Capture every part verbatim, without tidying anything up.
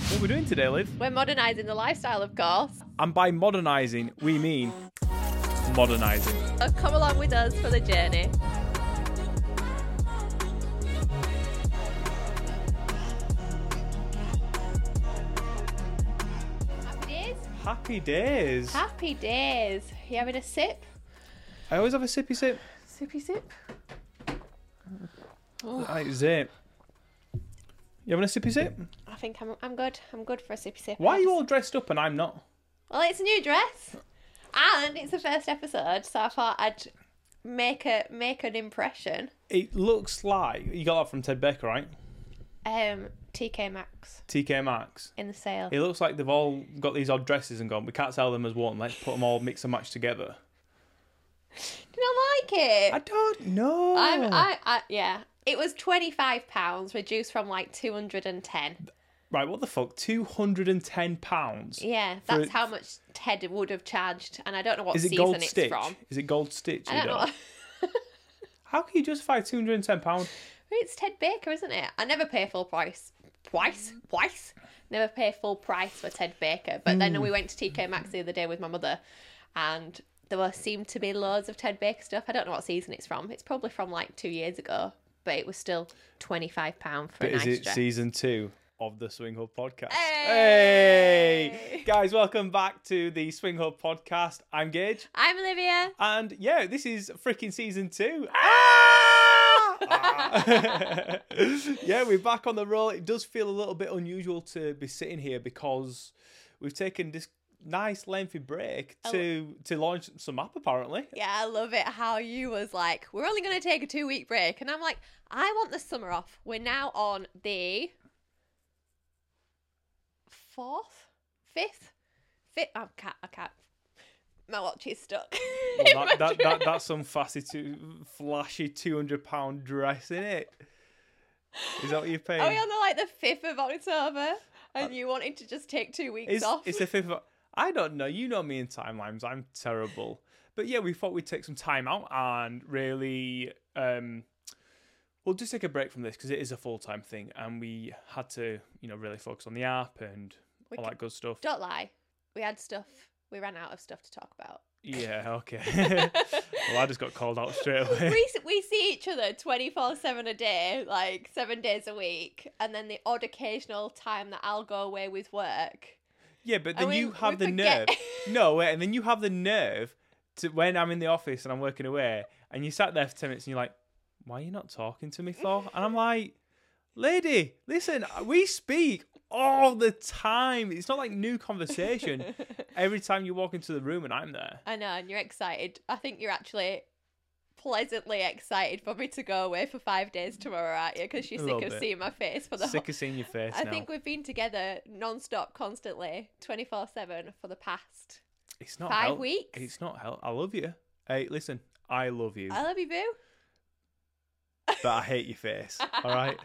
What are we doing today, Liv? We're modernising the lifestyle, of course. And by modernising, we mean modernising. So come along with us for the journey. Happy days? Happy days. Happy days. You having a sip? I always have a sippy sip. Sippy sip? Oh. Like zip. You having a sippy sip? I think I'm I'm good. I'm good for a sippy sip. Why are you all dressed up and I'm not? Well, it's a new dress. And it's the first episode, so I thought I'd make a make an impression. It looks like you got that from Ted Baker, right? Um, T K Maxx T K Maxx. in the sale. It looks like they've all got these odd dresses and gone, we can't sell them as one. Let's put them all mix and match together. Do you not like it? I don't know. I'm, I, I, yeah. It was twenty-five pounds, reduced from like two hundred ten. Right, what the fuck? two hundred ten pounds? Yeah, For- that's how much Ted would have charged, and I don't know what Is it season Gold it's Stitch? from. Is it Gold Stitch? I you don't know. know? How can you justify two hundred ten pounds? It's Ted Baker, isn't it? I never pay full price. Twice? Twice? Never pay full price for Ted Baker. But then we went to T K Maxx the other day with my mother, and there were, seemed to be loads of Ted Baker stuff. I don't know what season it's from. It's probably from like two years ago, but it was still twenty-five pounds for But a is nice it dress. season two of the Swing Hub podcast? Hey! Hey! Guys, welcome back to the Swing Hub podcast. I'm Gage. I'm Olivia. And yeah, this is freaking season two. Ah! Yeah, we're back on the roll. It does feel a little bit unusual to be sitting here because we've taken this nice lengthy break to to launch some app apparently. Yeah, I love it how you was like, we're only going to take a two-week break. And I'm like, I want the summer off. We're now on the fourth? Fifth? Fifth? I can't, I can't. My watch is stuck. Well, that, that, that, that's some fussy, two, flashy two hundred pound dress, isn't it? Is that what you're paying? Are we on the, like, the fifth of October? And you wanted to just take two weeks It's, off? it's the fifth of... I don't know. You know me in timelines. I'm terrible. But yeah, we thought we'd take some time out and really... Um, we'll just take a break from this because it is a full-time thing. And we had to, you know, really focus on the app and We all can- that good stuff. Don't lie. We had stuff. We ran out of stuff to talk about. Yeah, okay. Well, I just got called out straight away. we we see each other twenty-four seven a day, like seven days a week, and then the odd occasional time that I'll go away with work. Yeah, but then And we- you have we the nerve. forget- No, wait, and then you have the nerve to when I'm in the office and I'm working away, and you sat there for ten minutes and you're like, why are you not talking to me for? And I'm like, lady, listen, we speak all the time. It's not like new conversation every time you walk into the room and I'm there. I know, and you're excited. I think you're actually pleasantly excited for me to go away for five days tomorrow, aren't you? Because you're A sick little of bit. seeing my face for the Sick whole... of seeing your face I now. think we've been together non-stop, constantly, twenty-four seven for the past It's not five hell. weeks. It's not hell. I love you. Hey, listen, I love you, I love you, boo. but I hate your face. All right?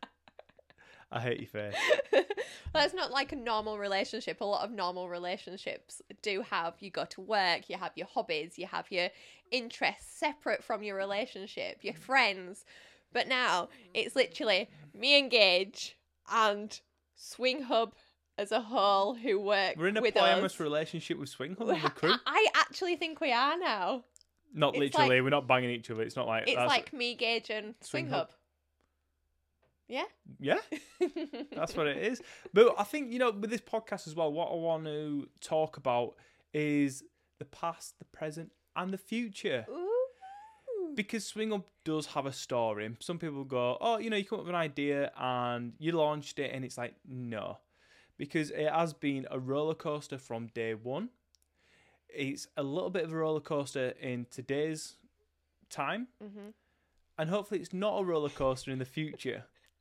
I hate your face. Well, it's not like a normal relationship. A lot of normal relationships do have, you go to work, you have your hobbies, you have your interests separate from your relationship, your friends. But now it's literally me and Gage and Swing Hub as a whole who work We're in a with polyamorous us. relationship with Swing Hub We and the ha- crew. I actually think we are now. Not It's literally. like- We're not banging each other. It's not like It's that's, like me, Gage, and Swing, Swing Hub. Hub. Yeah? Yeah, that's what it is. But I think, you know, with this podcast as well, what I want to talk about is the past, the present, and the future. Ooh. Because Swing Up does have a story. Some people go, oh, you know, you come up with an idea and you launched it, and it's like, no. Because it has been a roller coaster from day one. It's a little bit of a roller coaster in today's time. Mm-hmm. And hopefully it's not a roller coaster in the future.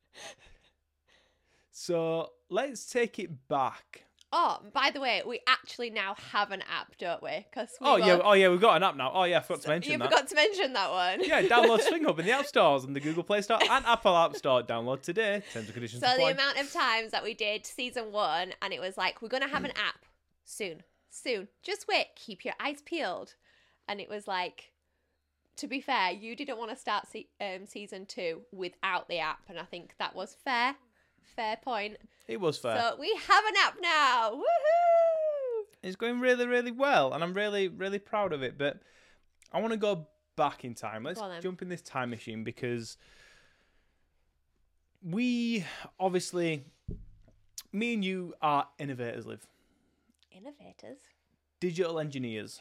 So let's take it back. Oh, by the way, we actually now have an app, don't we? Cause we Oh both- yeah, oh yeah, we've got an app now. Oh yeah, I forgot to mention You that. forgot to mention that one. Yeah, download Swing Hub in the App Stores and the Google Play Store and Apple App Store. Download today. Terms and conditions So the apply. amount of times that we did season one, and it was like, we're gonna have an app soon, soon. Just wait, keep your eyes peeled. And it was like, to be fair, you didn't want to start se- um, season two without the app, and I think that was fair. Fair point. It was fair. So we have an app now. Woohoo! It's going really, really well, and I'm really, really proud of it. But I want to go back in time. Let's Go on then. jump in this time machine because we obviously, me and you are innovators, Liv. Innovators. Digital engineers.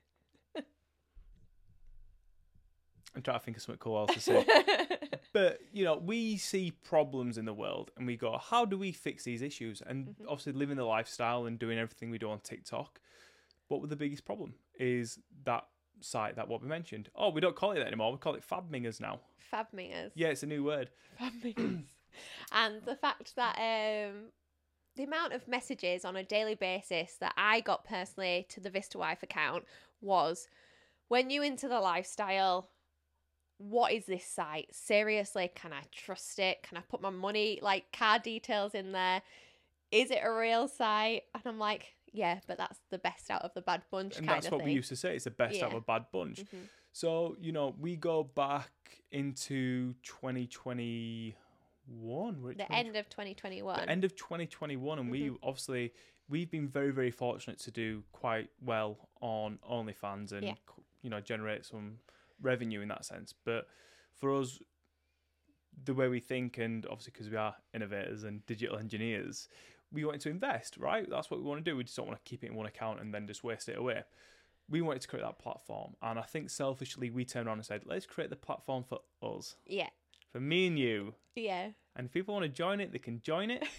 I'm trying to think of something cool else to say. But, you know, we see problems in the world and we go, how do we fix these issues? And Mhm. obviously living the lifestyle and doing everything we do on TikTok, what was the biggest problem? Is that site, that what we mentioned. Oh, we don't call it that anymore. We call it Fabmingers now. Fabmingers. Yeah, it's a new word. Fabmingers. And the fact that um, the amount of messages on a daily basis that I got personally to the Vista Wife account was, when you into the lifestyle, what is this site? Seriously, can I trust it? Can I put my money, like card details in there? Is it a real site? And I'm like, yeah, but that's the best out of the bad bunch And kind that's of what thing. we used to say. It's the best out Yeah. of a bad bunch. Mhm. So, you know, we go back into twenty twenty-one. We're at The 20 end of twenty twenty-one. the end of twenty twenty-one, and we obviously we've been very, very fortunate to do quite well on OnlyFans and Yeah. you know generate some revenue in that sense. But for us, the way we think, and obviously because we are innovators and digital engineers, we wanted to invest, right? That's what we want to do. We just don't want to keep it in one account and then just waste it away. We wanted to create that platform, and I think selfishly we turned around and said, let's create the platform for us, Yeah. for me and you. Yeah. And if people want to join it, they can join it.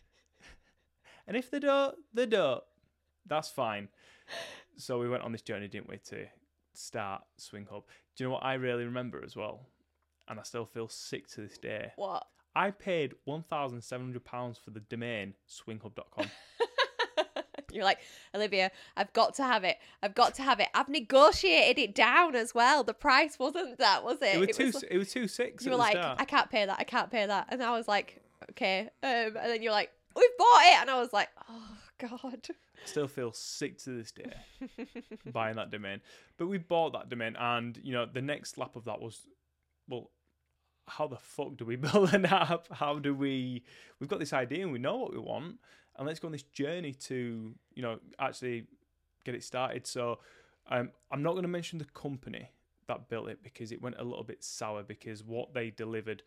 And if they don't, they don't. That's fine. So we went on this journey, didn't we, to start Swing Hub. Do you know what I really remember as well? And I still feel sick to this day. What? I paid one thousand seven hundred pounds for the domain swing hub dot com. You're like, Olivia, I've got to have it. I've got to have it. I've negotiated it down as well. The price wasn't that, was it? It was, It two, was- it was two six you at were the like, start. I can't pay that. I can't pay that. And I was like, okay. Um, and then you're like, we've bought it. And I was like, oh, God. I still feel sick to this day buying that domain. But we bought that domain, and, you know, the next lap of that was, well, how the fuck do we build an app? How do we... We've got this idea and we know what we want, and let's go on this journey to, you know, actually get it started. So um, I'm not going to mention the company that built it because it went a little bit sour, because what they delivered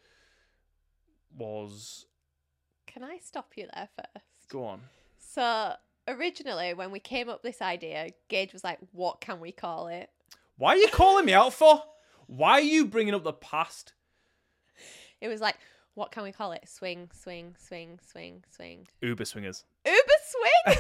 was... Can I stop you there first? Go on. So originally, when we came up with this idea, Gage was like, what can we call it? Why are you calling me out for? Why are you bringing up the past? It was like, what can we call it? Swing, swing, swing, swing, swing. Uber swingers. Uber swing?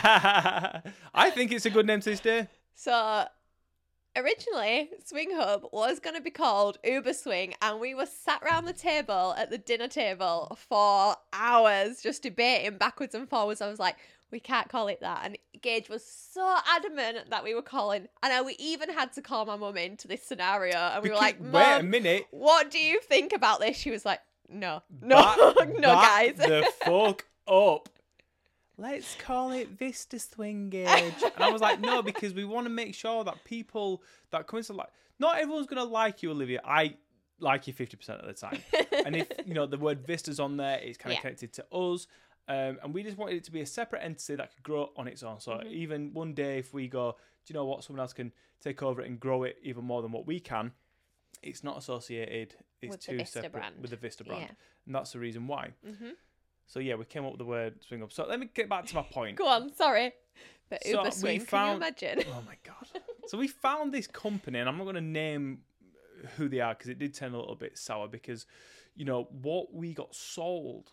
I think it's a good name to this day. So originally, Swing Hub was going to be called Uber Swing, and we were sat round the table at the dinner table for hours just debating backwards and forwards. I was like, we can't call it that. And Gage was so adamant that we were calling, and we even had to call my mum into this scenario, and we Because- were like, wait a Mum, minute. what do you think about this? She was like, no, no, Back- no, back guys. the fuck up. Let's call it Vista Swingage. And I was like, no, because we want to make sure that people that come into like, not everyone's gonna like you, Olivia. I like you fifty percent of the time. And if you know the word Vista's on there, it's kind of Yeah. connected to us. Um, and we just wanted it to be a separate entity that could grow on its own. So Mhm. even one day, if we go, do you know what, someone else can take over it and grow it even more than what we can, it's not associated. It's With the two Vista separate brand. with the Vista brand, Yeah. and that's the reason why. hmm So yeah, we came up with the word swing up. So let me get back to my point. Go on, sorry. But So Uber we Swing, found- can you imagine? Oh my god! So we found this company, and I'm not going to name who they are because it did turn a little bit sour. Because you know what we got sold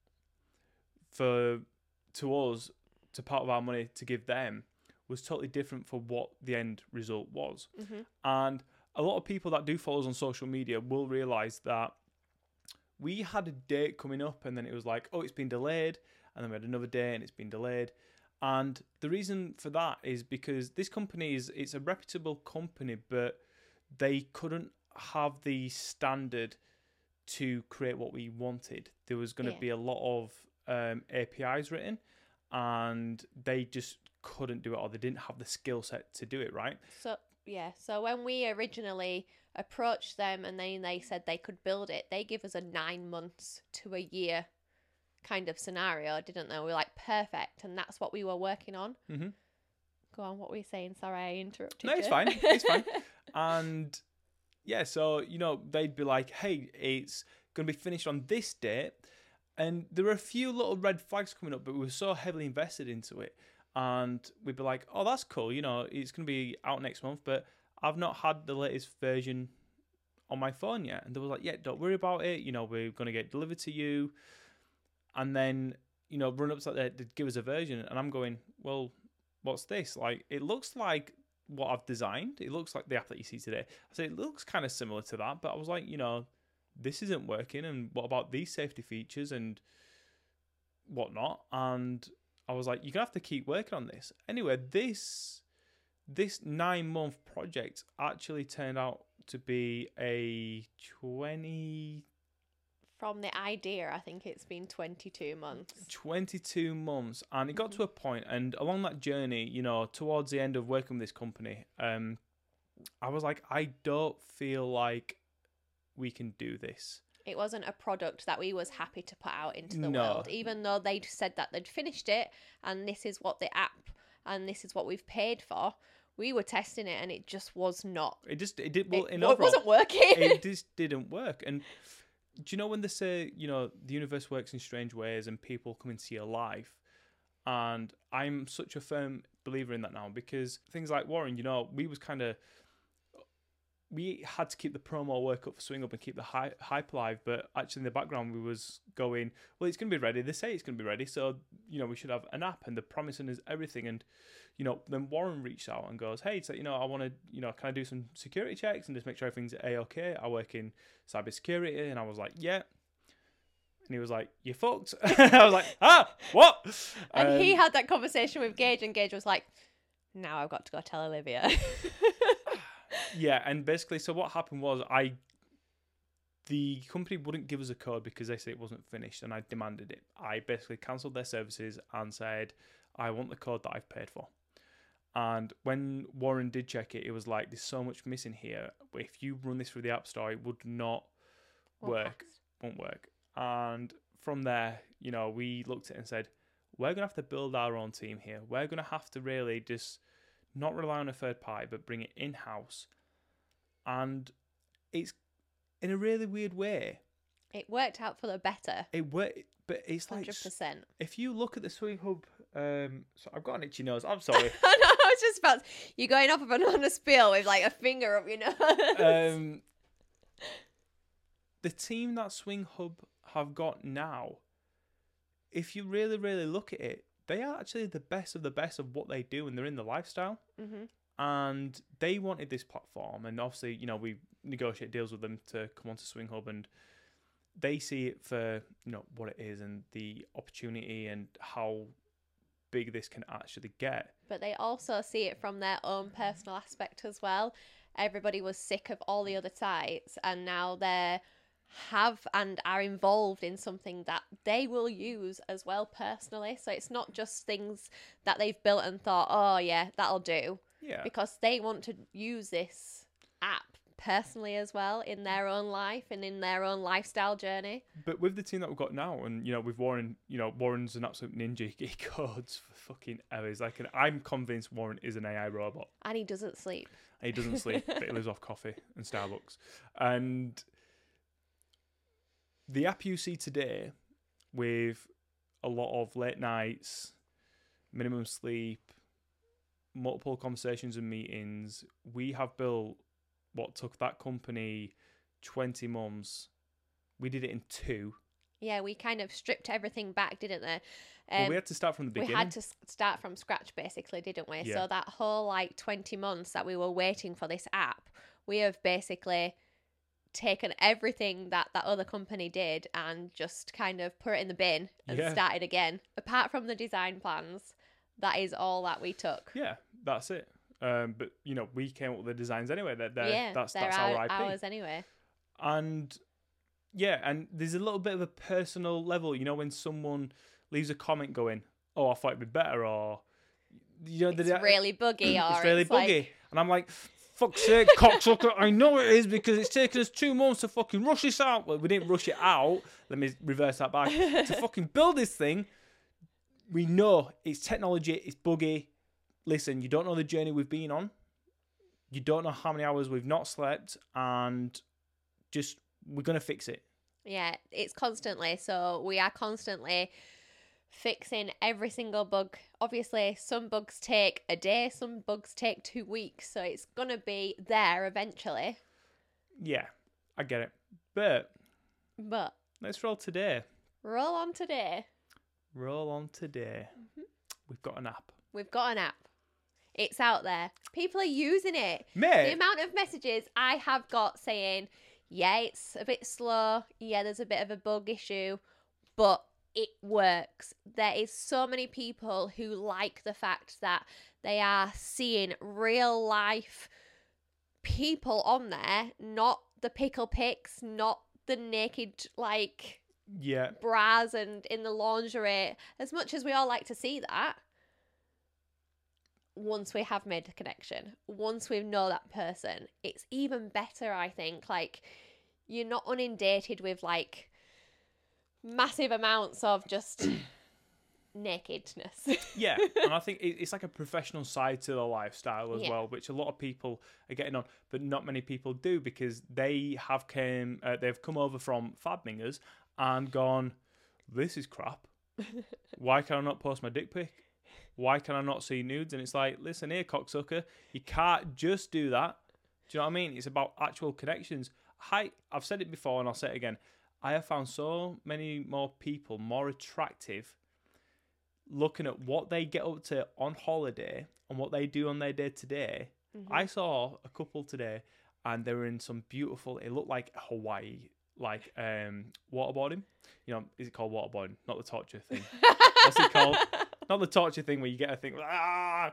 for to us to part of our money to give them was totally different for what the end result was. hmm And a lot of people that do follow us on social media will realise that we had a date coming up and then it was like, oh, it's been delayed. And then we had another day and it's been delayed. And the reason for that is because this company is, it's a reputable company, but they couldn't have the standard to create what we wanted. There was going to Yeah. be a lot of um, A P Is written and they just couldn't do it, or they didn't have the skill set to do it, right? So yeah, so when we originally approached them and then they said they could build it, they give us a nine months to a year kind of scenario, didn't they? We were like, perfect, and that's what we were working on. Mm-hmm. Go on, what were you saying? Sorry, I interrupted No, you. it's fine. It's fine. And yeah, so, you know, they'd be like, hey, it's going to be finished on this date. And there were a few little red flags coming up, but we were so heavily invested into it. And we'd be like, oh, that's cool. You know, it's going to be out next month, but I've not had the latest version on my phone yet. And they were like, yeah, don't worry about it. You know, we're going to get delivered to you. And then, you know, run-ups like that, they'd give us a version. And I'm going, well, what's this? Like, it looks like what I've designed. It looks like the app that you see today. I said, it looks kind of similar to that. But I was like, you know, this isn't working. And what about these safety features and whatnot? And I was like, you're going to have to keep working on this. Anyway, this this nine-month project actually turned out to be a twenty... From the idea, I think it's been twenty-two months. twenty-two months. And it got Mhm. to a point, and along that journey, you know, towards the end of working with this company, um, I was like, I don't feel like we can do this. It wasn't a product that we was happy to put out into the No. world, even though they'd said that they'd finished it and this is what the app and this is what we've paid for. We were testing it and it just was not. It just, it did, well, it, in well, it overall, wasn't working. it just didn't work. And do you know when they say, you know, the universe works in strange ways and people come into your life? And I'm such a firm believer in that now, because things like Warren, you know, we was kind of, we had to keep the promo work up for Swing Up and keep the hy- hype alive, but actually in the background we was going, well, it's going to be ready. They say it's going to be ready, so, you know, we should have an app, and they're promising us everything. And, you know, then Warren reached out and goes, hey, so, you know, I want to, you know, can I do some security checks and just make sure everything's A-okay? I work in cybersecurity. And I was like, yeah. And he was like, you fucked. I was like, ah, what? And Um, he had that conversation with Gage, and Gage was like, now I've got to go tell Olivia. Yeah, and basically, so what happened was I, the company wouldn't give us a code because they said it wasn't finished, and I demanded it. I basically cancelled their services and said, I want the code that I've paid for. And when Warren did check it, it was like, there's so much missing here. If you run this through the App Store, it would not Won't work, pass. won't work. And from there, you know, we looked at it and said, we're going to have to build our own team here. We're going to have to really just not rely on a third party, but bring it in-house. And it's in a really weird way. It worked out for the better. It worked, but it's like, one hundred percent. if you look at the Swing Hub, um, so I've got an itchy nose. I'm sorry. I know, I was just about, you going off of an on a spiel with like a finger up your nose. um, the team that Swing Hub have got now, if you really, really look at it, they are actually the best of the best of what they do, and they're in the lifestyle. Mm-hmm. And they wanted this platform, and obviously, you know, we negotiate deals with them to come onto Swing Hub, and they see it for, you know, what it is and the opportunity and how big this can actually get. But they also see it from their own personal aspect as well. Everybody was sick of all the other sites, and now they have and are involved in something that they will use as well personally. So it's not just things that they've built and thought, oh yeah, that'll do. Yeah. Because they want to use this app personally as well in their own life and in their own lifestyle journey. But with the team that we've got now, and, you know, with Warren, you know, Warren's an absolute ninja. He codes for fucking hours. Like, and I'm convinced Warren is an A I robot. And he doesn't sleep. He doesn't sleep, but he lives off coffee and Starbucks. And the app you see today, with a lot of late nights, minimum sleep, multiple conversations and meetings, we have built what took that company twenty months. We did it in two. Yeah, we kind of stripped everything back, didn't they? Um, Well, we had to start from the we beginning. had to s- start from scratch, basically, didn't we? Yeah. So that whole like twenty months that we were waiting for this app, we have basically taken everything that that other company did and just kind of put it in the bin and Yeah. started again. Apart from the design plans, that is all that we took. Yeah, that's it. Um, but, you know, we came up with the designs anyway. They're, they're, yeah, that's they're that's our, our I P. ours anyway. And yeah, and there's a little bit of a personal level, you know, when someone leaves a comment going, oh, I thought it'd be better, or, you know, It's the, really buggy, or it's really it's buggy. like- And I'm like, fuck's sake, cocksucker, I know it is because it's taken us two months to fucking rush this out. Well, we didn't rush it out. Let me reverse that back. To fucking build this thing, we know it's technology, it's buggy. Listen, you don't know the journey we've been on. You don't know how many hours we've not slept, and just, we're going to fix it. Yeah, it's constantly. So we are constantly fixing every single bug. Obviously, some bugs take a day, some bugs take two weeks. So it's going to be there eventually. Yeah, I get it. But But let's roll today. roll on today. Roll on today. Mm-hmm. We've got an app. We've got an app. It's out there. People are using it. Mate. The amount of messages I have got saying, yeah, it's a bit slow. Yeah, there's a bit of a bug issue, but it works. There is so many people who like the fact that they are seeing real life people on there, not the pickle pics, not the naked, like, Yeah. bras and in the lingerie. As much as we all like to see that, once we have made a connection, once we know that person, it's even better, I think. Like, you're not inundated with, like, massive amounts of just nakedness. Yeah, and I think it- it's like a professional side to the lifestyle as Yeah. well, which a lot of people are getting on, but not many people do because they have came, uh, they've come over from Fabmingers and gone, this is crap. Why can I not post my dick pic? Why can I not see nudes? And it's like, listen here, cocksucker, you can't just do that. Do you know what I mean? It's about actual connections. Hi, I've said it before and I'll say it again. I have found so many more people more attractive looking at what they get up to on holiday and what they do on their day to day. I saw a couple today and they were in some beautiful, it looked like Hawaii, like um, waterboarding. You know, is it called waterboarding? Not the torture thing. What's it called? Not the torture thing where you get a thing, ah!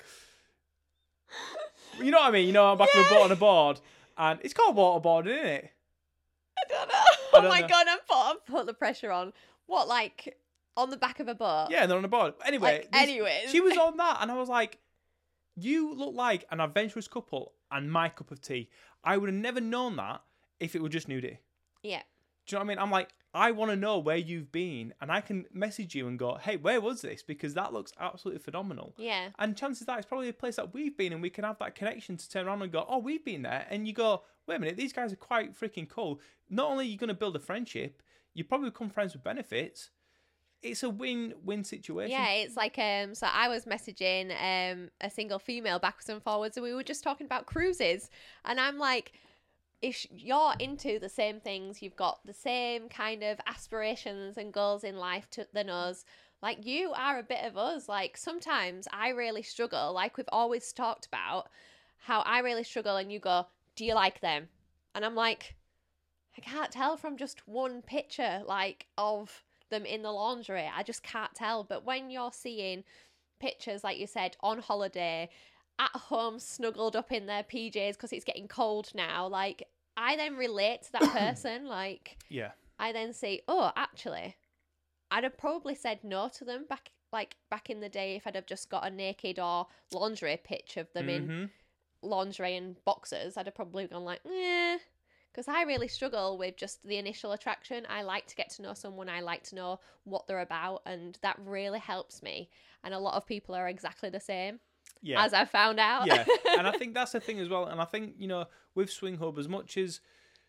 You know what I mean? You know, I'm back of a boat on a board, and it's called waterboarding, isn't it? I don't know. I Oh don't my know. god, I'm put, I'm put the pressure on. What, like, on the back of a boat? Yeah, they're on a board. Anyway, Like, this- anyways. she was on that, and I was like, you look like an adventurous couple and my cup of tea. I would have never known that if it were just nudity. Yeah. Do you know what I mean? I'm like, I want to know where you've been, and I can message you and go, hey, where was this? Because that looks absolutely phenomenal. Yeah. And chances are it's probably a place that we've been, and we can have that connection to turn around and go, oh, we've been there. And you go, wait a minute, these guys are quite freaking cool. Not only are you going to build a friendship, you probably become friends with benefits. It's a win-win situation. Yeah, it's like, um, so I was messaging um a single female backwards and forwards, and we were just talking about cruises. And I'm like, if you're into the same things, you've got the same kind of aspirations and goals in life to, than us, like, you are a bit of us. Like, sometimes I really struggle, like we've always talked about, how I really struggle, and you go, do you like them? And I'm like, I can't tell from just one picture, like, of them in the lingerie. I just can't tell. But when you're seeing pictures, like you said, on holiday, at home, snuggled up in their P Js because it's getting cold now, like, I then relate to that person. Like, Yeah. I then say, oh, actually, I'd have probably said no to them back, like, back in the day if I'd have just got a naked or lingerie pitch of them in Mhm. lingerie and boxers. I'd have probably gone like, eh. Because I really struggle with just the initial attraction. I like to get to know someone. I like to know what they're about. And that really helps me. And a lot of people are exactly the same, Yeah. as I found out. Yeah, and I think that's the thing as well. And I think, you know, with Swing Hub, as much as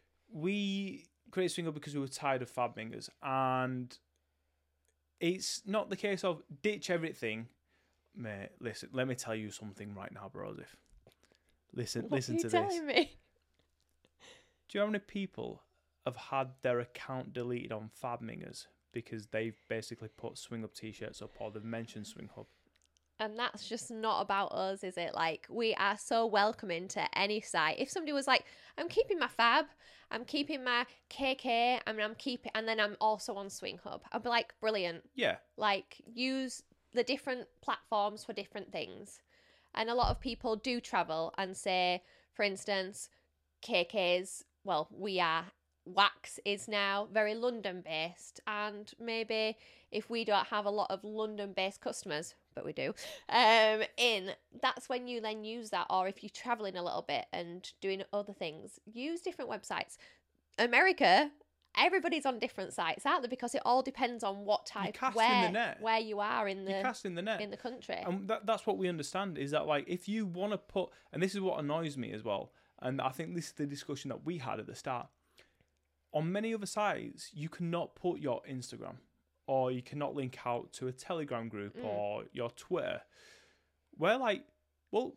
we created Swing Hub because we were tired of Fabmingers, and it's not the case of ditch everything. Mate, listen, let me tell you something right now, Brosif. Listen, What listen are you to telling this. me? Do you know how many people have had their account deleted on Fabmingers because they've basically put Swing Hub t-shirts up or they've mentioned Swing Hub? And that's just not about us, is it? Like, we are so welcoming to any site. If somebody was like, I'm keeping my Fab, I'm keeping my K K, I mean, I'm keeping, and then I'm also on Swing Hub, I'd be like, brilliant. Yeah. Like, use the different platforms for different things. And a lot of people do travel and say, for instance, K K's, well, we are, Wax is now very London based, and maybe if we don't have a lot of London based customers, but we do. Um, in that's when you then use that, or if you're traveling a little bit and doing other things, use different websites. America, everybody's on different sites, aren't they? Because it all depends on what type, casting where, the net. where you are in You're the casting the net. in the country. And that, that's what we understand, is that, like, if you want to put, and this is what annoys me as well, and I think this is the discussion that we had at the start, on many other sites, you cannot put your Instagram, or you cannot link out to a Telegram group, Mm. or your Twitter. We're like, well,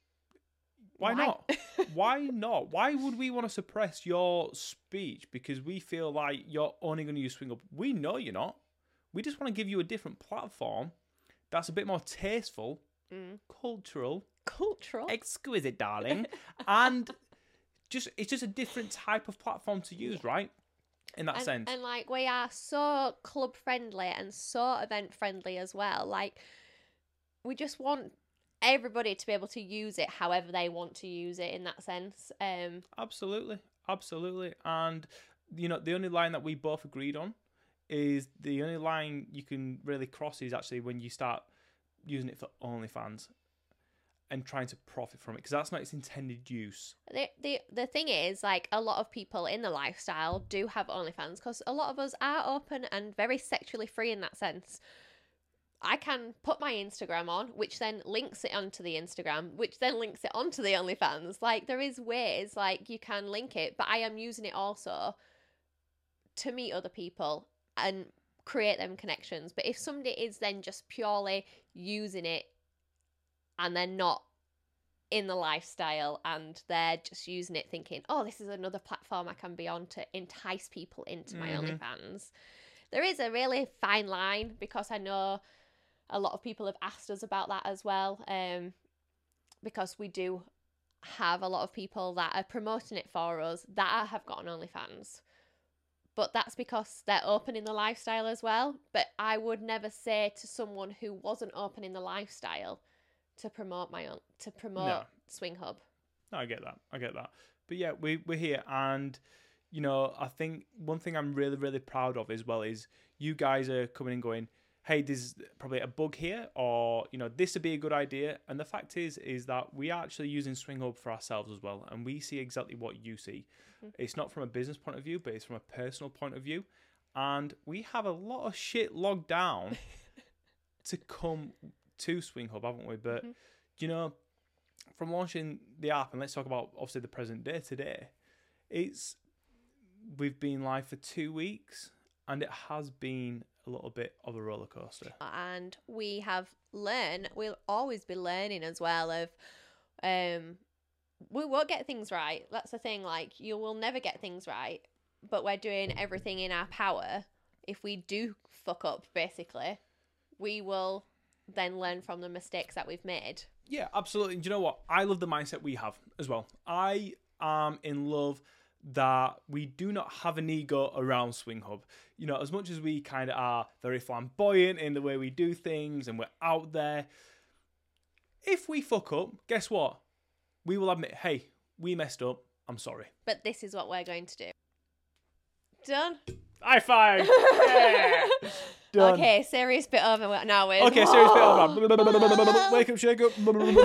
why, Why? not? Why not? Why would we want to suppress your speech because we feel like you're only going to use SwingHub? We know you're not. We just want to give you a different platform that's a bit more tasteful, Mm. cultural, Cultural. exquisite, darling, and just it's just a different type of platform to use, right? In that and, sense. and like we are so club friendly and so event friendly as well. Like we just want everybody to be able to use it however they want to use it in that sense. Um, Absolutely, absolutely. And you know, the only line that we both agreed on is the only line you can really cross is actually when you start using it for OnlyFans and trying to profit from it, because that's not its intended use. the, the the thing is, like, a lot of people in the lifestyle do have OnlyFans because a lot of us are open and very sexually free in that sense. I can put my Instagram on, which then links it onto the Instagram, which then links it onto the OnlyFans. Like, there is ways, like, you can link it, but I am using it also to meet other people and create them connections. But if somebody is then just purely using it and they're not in the lifestyle and they're just using it thinking, oh, this is another platform I can be on to entice people into my Mhm. OnlyFans, there is a really fine line, because I know a lot of people have asked us about that as well, um, because we do have a lot of people that are promoting it for us that have got an OnlyFans. But that's because they're open in the lifestyle as well. But I would never say to someone who wasn't open in the lifestyle to promote my own, to promote No. SwingHub. No, I get that. I get that. But yeah, we, we're here. And, you know, I think one thing I'm really, really proud of as well is you guys are coming and going, hey, there's probably a bug here, or, you know, this would be a good idea. And the fact is, is that we are actually using SwingHub for ourselves as well. And we see exactly what you see. Mhm. It's not from a business point of view, but it's from a personal point of view. And we have a lot of shit logged down to come to SwingHub, haven't we? But, Mhm. you know, from launching the app, and let's talk about obviously the present day today, it's we've been live for two weeks, and it has been a little bit of a roller coaster. And we have learned, we'll always be learning as well of, um, we won't get things right. That's the thing. Like, you will never get things right, but we're doing everything in our power. If we do fuck up, basically, we will then learn from the mistakes that we've made. Yeah, absolutely. And do you know what? I love the mindset we have as well. I am in love that we do not have an ego around SwingHub. You know, as much as we kind of are very flamboyant in the way we do things and we're out there, if we fuck up, guess what? We will admit, hey, we messed up. I'm sorry. But this is what we're going to do. Done? High five! Yeah! Done. Okay, serious bit over now with. Okay, serious bit over. Wake up, shake up.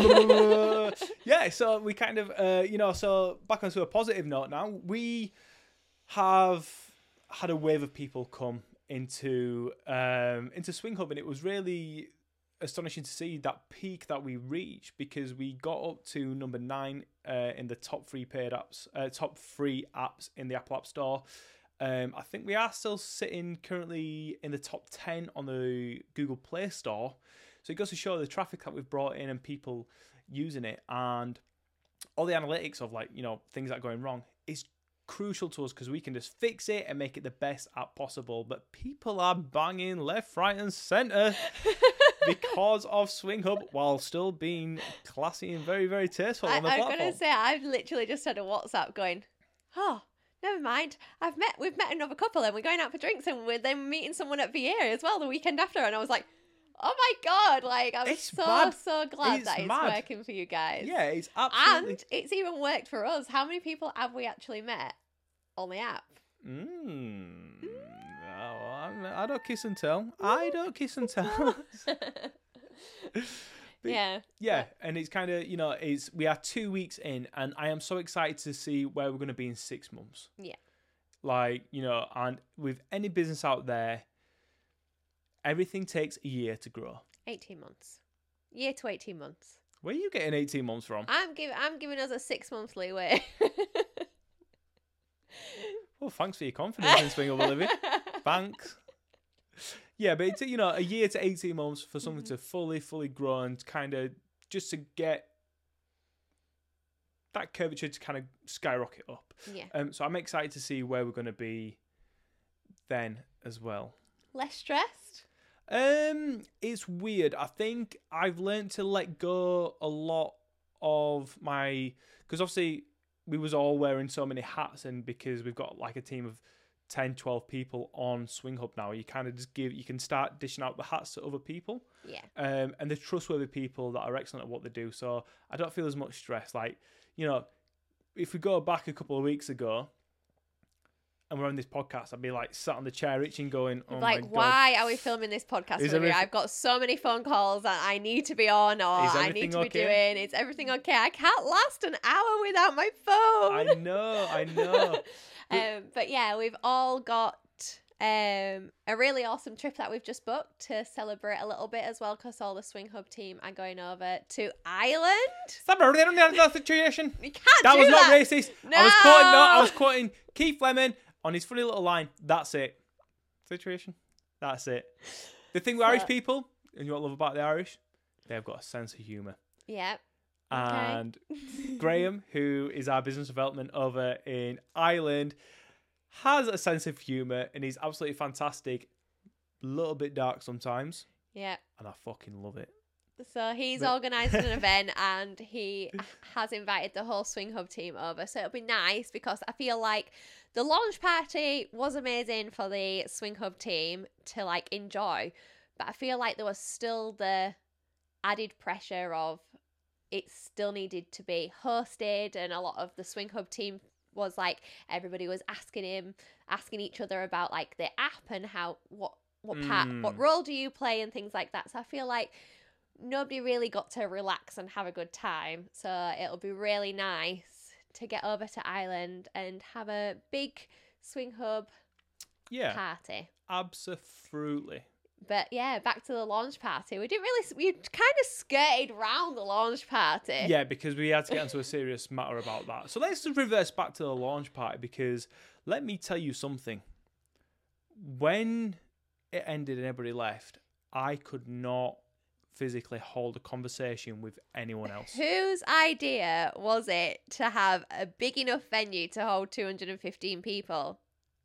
Yeah, so we kind of, uh, you know, so back onto a positive note now. We have had a wave of people come into um, into SwingHub, and it was really astonishing to see that peak that we reached, because we got up to number nine uh, in the top three paid apps, uh, top three apps in the Apple App Store. Um, I think we are still sitting currently in the top ten on the Google Play Store. So it goes to show the traffic that we've brought in and people using it, and all the analytics of, like, you know, things that are going wrong is crucial to us, because we can just fix it and make it the best app possible. But people are banging left, right and centre because of SwingHub, while still being classy and very, very tasteful I, on the I'm platform. going to say, I've literally just had a WhatsApp going, oh, never mind. I've met, we've met another couple and we're going out for drinks and we're then meeting someone at V A as well the weekend after. And I was like, oh my God, like, I'm It's so, mad. so glad It's that it's mad. working for you guys. Yeah, it's absolutely... And it's even worked for us. How many people have we actually met on the app? Mm. Oh, I'm- I don't kiss and tell. I don't kiss and tell. But yeah. yeah, and it's kind of, you know, it's we are two weeks in, and I am so excited to see where we're going to be in six months. Yeah. Like, you know, and with any business out there, everything takes a year to grow. eighteen months. Year to eighteen months. Where are you getting eighteen months from? I'm giving I'm giving us a six month leeway. Well, thanks for your confidence in Swing Hub Living. Thanks. Yeah, but it's, you know, a year to eighteen months for something Mm-hmm. to fully, fully grow and kind of just to get that curvature to kind of skyrocket up. Yeah. Um, so I'm excited to see where we're going to be then as well. Less stressed? Um, it's weird. I think I've learned to let go a lot of my, because obviously we was all wearing so many hats, and because we've got like a team of ten, twelve people on Swing Hub now, you kind of just give, you can start dishing out the hats to other people. Yeah. Um, and they're trustworthy people that are excellent at what they do. So I don't feel as much stress. Like, you know, if we go back a couple of weeks ago and we're on this podcast, I'd be like sat on the chair itching going, oh like, my God. why are we filming this podcast? Is Olivia? everything- I've got so many phone calls that I need to be on or Is I everything need to be okay? doing. Is everything okay? I can't last an hour without my phone. I know, I know. um, but yeah, we've all got um, a really awesome trip that we've just booked to celebrate a little bit as well, because all the Swing Hub team are going over to Ireland. Stop it, they don't know that situation. You can't That do was not that. racist. No. I was quoting, no, I was quoting Keith Lemon on his funny little line. That's it. Situation. That's it. The thing with So- Irish people, and you know what I love about the Irish? They've got a sense of humour. Yeah. And Graham, who is our business development over in Ireland, has a sense of humour and he's absolutely fantastic. A little bit dark sometimes, Yeah. and I fucking love it. So he's But- organised an event and he has invited the whole Swing Hub team over. So it'll be nice because I feel like the launch party was amazing for the Swing Hub team to like enjoy. But I feel like there was still the added pressure of it still needed to be hosted, and a lot of the Swing Hub team was like, everybody was asking him, asking each other about like the app and how, what, what part, Mm. what role do you play and things like that. So I feel like nobody really got to relax and have a good time. So it'll be really nice to get over to Ireland and have a big Swing Hub Yeah, party. absolutely. But yeah, back to the launch party. We didn't really, we kind of skirted round the launch party. Yeah, because we had to get into a serious matter about that. So let's just reverse back to the launch party, because let me tell you something. When it ended and everybody left, I could not physically hold a conversation with anyone else. Whose idea was it to have a big enough venue to hold two hundred fifteen people?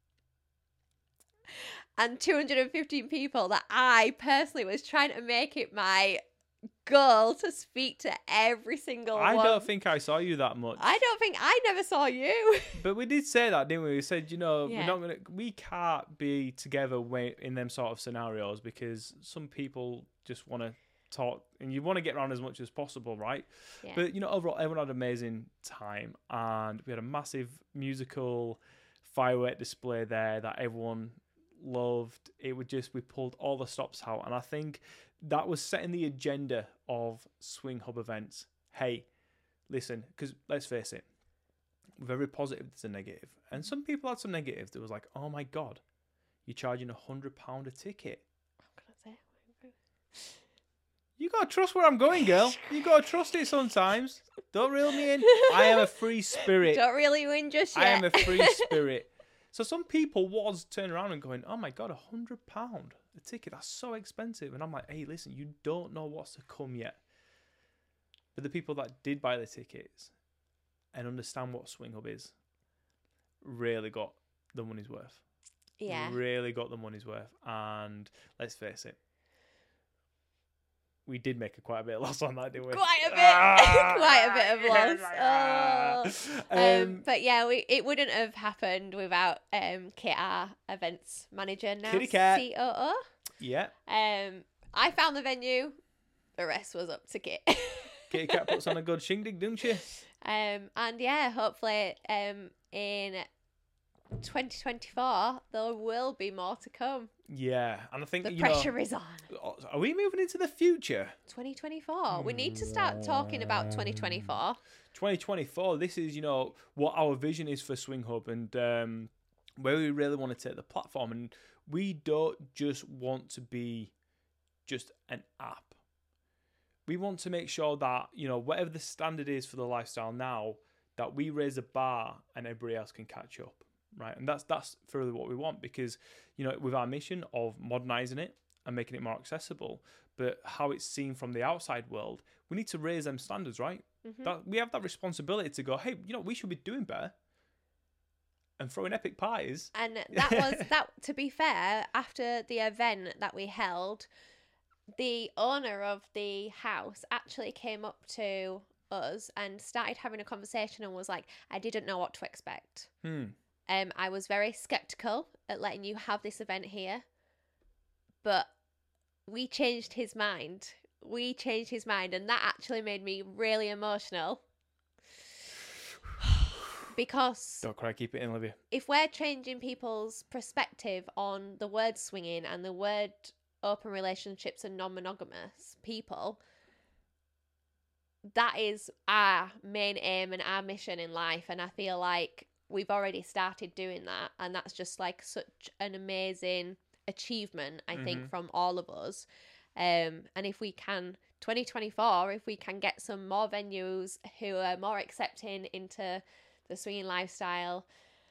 And two hundred fifteen people that I personally was trying to make it my goal to speak to every single I one. don't think I saw you that much. I don't think I never saw you. But we did say that, didn't we? We said, you know, Yeah. we're not gonna, we can't be together when, in them sort of scenarios, because some people just want to talk, and you want to get around as much as possible, right? Yeah. But you know, overall, everyone had an amazing time, and we had a massive musical firework display there that everyone loved. It would just, we pulled all the stops out, and I think that was setting the agenda of Swing Hub events. Hey, listen, because let's face it, with every positive there's a negative, and some people had some negatives. There was like, oh my God, you're charging a hundred pound a ticket. I'm gonna say. You gotta trust where I'm going, girl. You gotta trust it sometimes. Don't reel me in. I am a free spirit. Don't really win just yet. I am a free spirit. So some people was turning around and going, oh my God, a hundred pound a ticket. That's so expensive. And I'm like, hey, listen, you don't know what's to come yet. But the people that did buy the tickets and understand what Swing Hub is really got the money's worth. Yeah. Really got the money's worth. And let's face it, we did make a quite a bit of loss on that, didn't we? Quite a bit. Ah! Quite a bit of loss. Ah! Um, Um, but yeah, we it wouldn't have happened without um Kit, our events manager, now Kitty cat. C O yeah. O. Um, I found the venue. The rest was up to Kit. Kitty Cat puts on a good shindig, don't she? um, and yeah, hopefully, um, in twenty twenty-four, there will be more to come. Yeah, and I think The you pressure know, is on. are we moving into the future? twenty twenty-four. We need to start talking about twenty twenty-four. twenty twenty-four. This is, you know, what our vision is for Swing Hub and um, where we really want to take the platform. And we don't just want to be just an app. We want to make sure that, you know, whatever the standard is for the lifestyle now, that we raise a bar and everybody else can catch up, right? And that's that's further what we want because, you know, with our mission of modernizing it and making it more accessible, but how it's seen from the outside world, we need to raise them standards, right? Mm-hmm. That we have that responsibility to go, hey, you know, we should be doing better and throwing epic parties. And that was that. To be fair, after the event that we held, the owner of the house actually came up to us and started having a conversation and was like, I didn't know what to expect. Hmm. Um, I was very skeptical at letting you have this event here, but we changed his mind. We changed his mind, and that actually made me really emotional. Because Don't cry, keep it in, Olivia. if we're changing people's perspective on the word swinging and the word open relationships and non-monogamous people, that is our main aim and our mission in life. And I feel like we've already started doing that, and that's just like such an amazing achievement, I think, Mhm. from all of us. Um, and if we can, twenty twenty-four, if we can get some more venues who are more accepting into the swinging lifestyle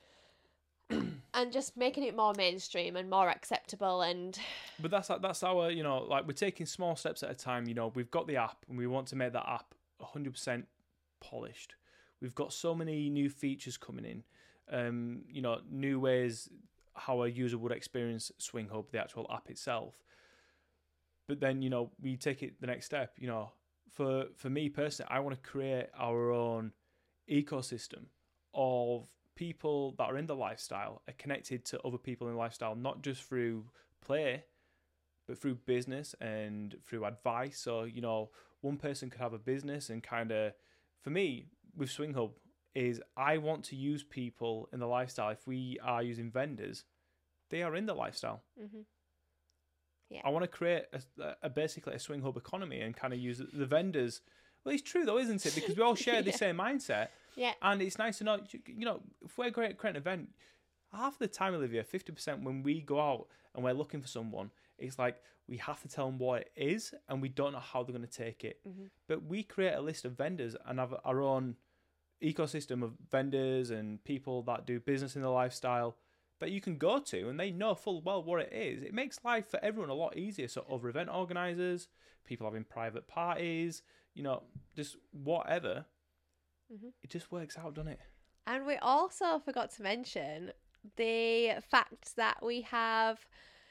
and just making it more mainstream and more acceptable, and But that's that's our, you know, like we're taking small steps at a time. You know, we've got the app and we want to make that app one hundred percent polished. We've got so many new features coming in, um, you know, new ways how a user would experience Swing Hub, the actual app itself. But then, you know, we take it the next step. You know, for for me personally, I want to create our own ecosystem of people that are in the lifestyle, are connected to other people in the lifestyle, not just through play, but through business and through advice. So, you know, one person could have a business and kind of, for me, with Swing Hub, is I want to use people in the lifestyle. If we are using vendors, they are in the lifestyle. mm-hmm. Yeah. I want to create a, a basically a Swing Hub economy and kind of use the vendors. Well, it's true though, isn't it? Because we all share Yeah. the same mindset. Yeah. And it's nice to know, you know, if we're great at creating an event, half the time, Olivia, fifty percent when we go out and we're looking for someone, it's like we have to tell them what it is and we don't know how they're going to take it. Mm-hmm. But we create a list of vendors and have our own ecosystem of vendors and people that do business in the lifestyle that you can go to and they know full well what it is. It makes life for everyone a lot easier. So other event organisers, people having private parties, you know, just whatever. Mm-hmm. It just works out, doesn't it? And we also forgot to mention the fact that we have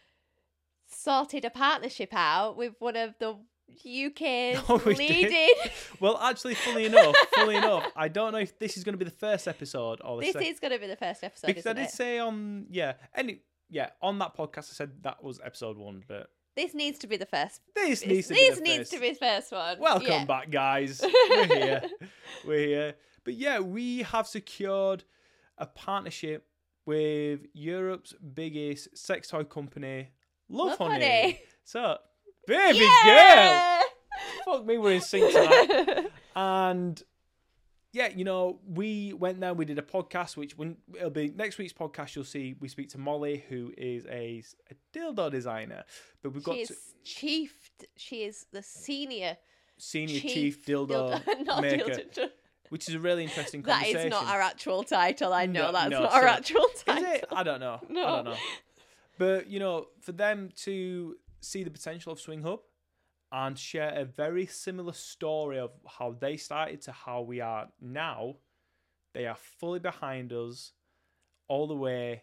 sorted a partnership out with one of the U K's Oh, we leading. did. Well, actually, fully enough, fully enough, I don't know if this is going to be the first episode or the This second. is going to be the first episode, Because I isn't did it? say on, yeah, any, yeah, on that podcast I said that was episode one, but This needs to be the first. this This, needs to this be the needs first. to be the first one. Welcome Yeah. back, guys. We're here. We're here. But yeah, we have secured a partnership with Europe's biggest sex toy company, Love, Love Honey. Honey. So, baby girl. Yeah! Fuck me, we're in sync tonight. And yeah, you know, we went there, we did a podcast, which when it'll be next week's podcast, you'll see we speak to Molly, who is a, a dildo designer. But we've got She to, is chief. She is the senior senior chief, chief dildo, not maker, dildo. which is a really interesting That conversation. is not our actual title. I know No, that's no, not our so- actual Is title. it? I don't know. No. I don't know. But, you know, for them to see the potential of Swing Hub and share a very similar story of how they started to how we are now, they are fully behind us all the way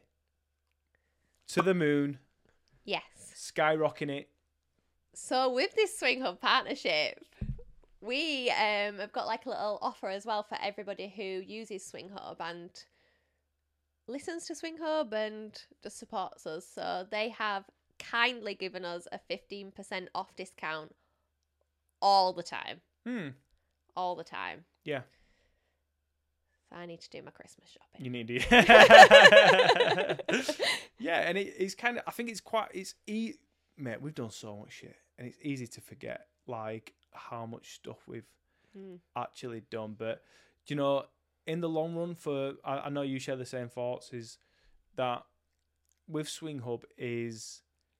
to the moon, Yes. skyrocketing it. So with this Swing Hub partnership, we um have got like a little offer as well for everybody who uses Swing Hub and listens to Swing Hub and just supports us. So they have kindly given us a fifteen percent off discount all the time. Hmm. All the time. Yeah. So I need to do my Christmas shopping. You need to. Yeah, and it, it's kind of. I think it's quite. It's e- mate. We've done so much shit, and it's easy to forget like how much stuff we've Mm. actually done. But you know, in the long run, for I, I know you share the same thoughts. Is that with Swing Hub is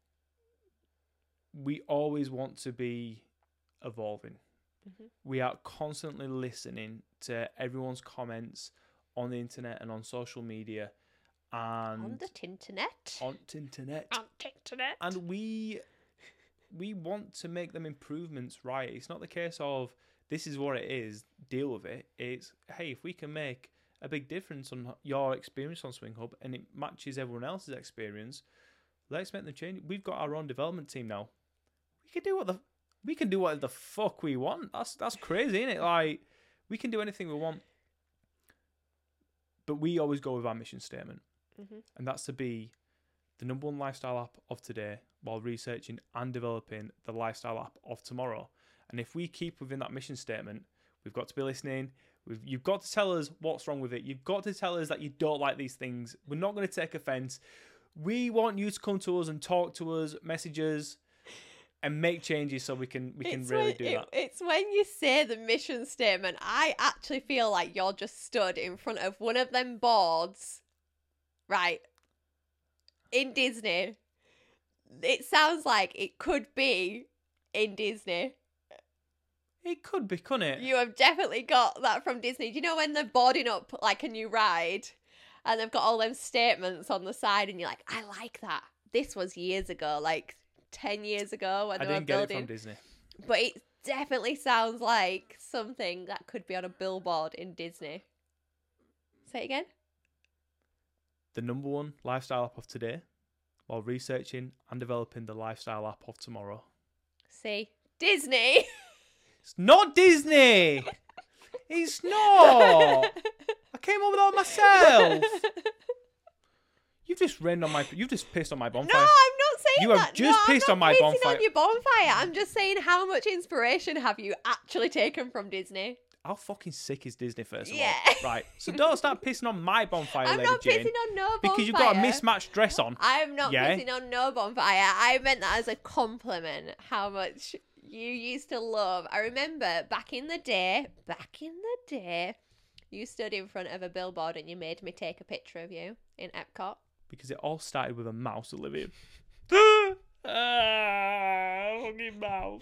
we always want to be evolving. Mhm. We are constantly listening to everyone's comments on the internet and on social media and On the tinternet. on the internet. On tinternet. And we we want to make them improvements right. It's not the case of this is what it is, deal with it. It's hey, if we can make a big difference on your experience on Swing Hub and it matches everyone else's experience, let's make them change. We've got our own development team now. We can do what the we can do what the fuck we want. That's that's crazy, isn't it? Like we can do anything we want. But we always go with our mission statement. Mhm. And that's to be the number one lifestyle app of today while researching and developing the lifestyle app of tomorrow. And if we keep within that mission statement, we've got to be listening. We've, you've got to tell us what's wrong with it. You've got to tell us that you don't like these things. We're not going to take offense. We want you to come to us and talk to us, message us, and make changes so we can we can It's really when, do it- that. It's when you say the mission statement, I actually feel like you're just stood in front of one of them boards, right, in Disney. It sounds like it could be in Disney. It could be, couldn't it? You have definitely got that from Disney. Do you know when they're boarding up like a new ride and they've got all them statements on the side and you're like, I like that. This was years ago, like ten years ago when I they were didn't get building. it from Disney. But it definitely sounds like something that could be on a billboard in Disney. Say it again. The number one lifestyle app of today while researching and developing the lifestyle app of tomorrow. See? Disney! It's not Disney! It's not! I came up with that myself! You've just rained on my... You've just pissed on my No, bonfire. I'm not saying You have that. just no, pissed I'm on not my pissing bonfire. on your bonfire. I'm just saying how much inspiration have you actually taken from Disney? How fucking sick is Disney, first of Yeah. all? Right, so don't start pissing on my bonfire, I'm Lady not Jane. pissing on no bonfire. Because you've got a mismatched dress on. I'm not Yeah? pissing on no bonfire. I meant that as a compliment. How much you used to love. I remember back in the day, back in the day, you stood in front of a billboard and you made me take a picture of you in Epcot. Because it all started with a mouse, Olivia. Ah, fucking mouse.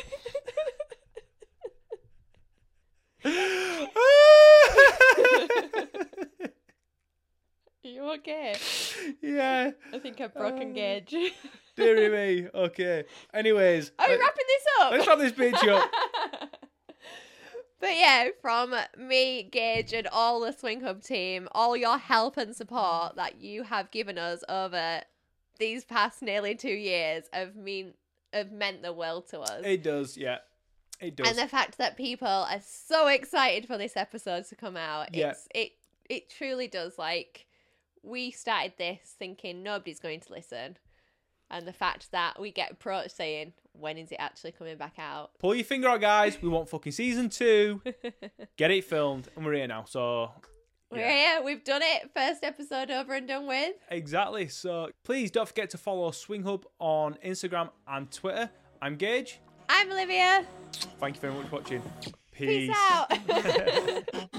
Are you okay? Yeah. I think I've broken Uh, Gage. Dear me. Okay. Anyways. Are we let- wrapping this up? Let's wrap this bitch up. But yeah, from me, Gage, and all the Swing Hub team, all your help and support that you have given us over these past nearly two years have mean have meant the world to us. It does, yeah. It does. And the fact that people are so excited for this episode to come out, Yeah. it's it it truly does. Like, we started this thinking nobody's going to listen, and the fact that we get approached saying, when is it actually coming back out? Pull your finger out, guys. We want fucking season two. Get it filmed, and we're here now. So, We're yeah. here, we've done it. First episode over and done with. Exactly. So, please don't forget to follow Swing Hub on Instagram and Twitter. I'm Gage. I'm Olivia. Thank you very much for watching. Peace Peace. out.